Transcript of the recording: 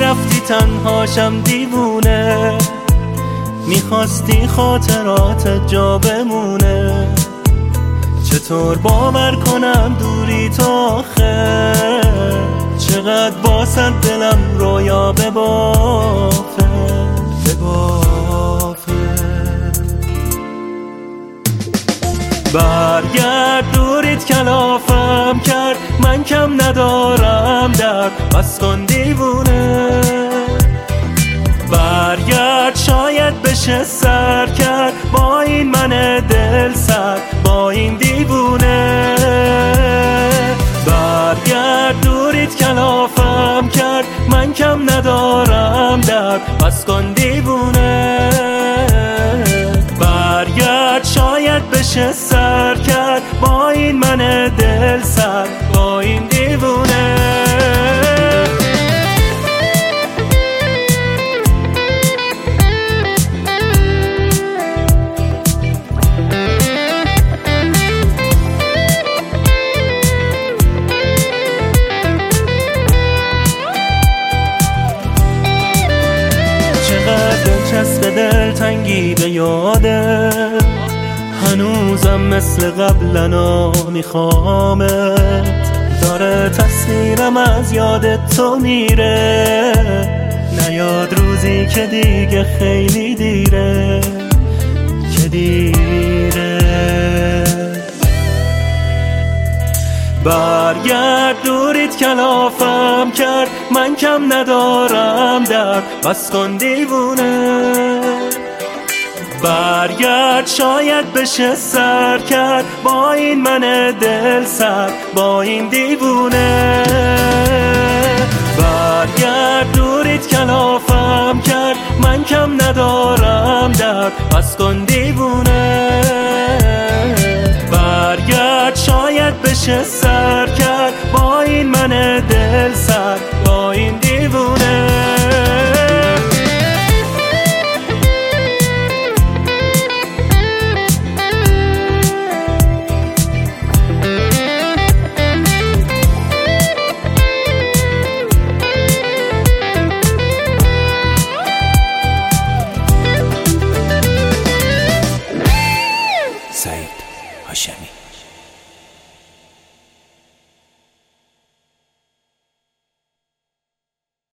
رفتی تنهاشم دیوونه، میخواستی خاطرات جا بمونه. چطور باور کنم دوری تو آخه، چقدر واسه دلم رویا ببافه. برگرد دوریت کلافم کرد، من کم ندارم درد، بس کن دیوونه. برگرد شاید بشه سر کرد با این من دل سرد، با این دیوونه. برگرد دوریت کلافم کرد، من کم ندارم درد، بس کن دیوونه. برگرد شاید بشه سر کرد با این من دل سرد، با این دیوونه. دلچسب دلتنگی به یاده، هنوزم مثل قبلنا میخوامت. داره تصویرم از یاد تو میره، نیاد روزی که دیگه خیلی دیره، که دیره. برگرد دوریت کلافم کرد، من کم ندارم درد، بس کن دیوونه. برگرد شاید بشه سر کرد با این من دل سرد، با این دیوونه. برگرد دوریت کلافم کرد، من کم ندارم درد، بس کن دیوونه. برگرد شاید بشه سر کرد با این من دل سرد، با این دیوونه. سعید هاشمی.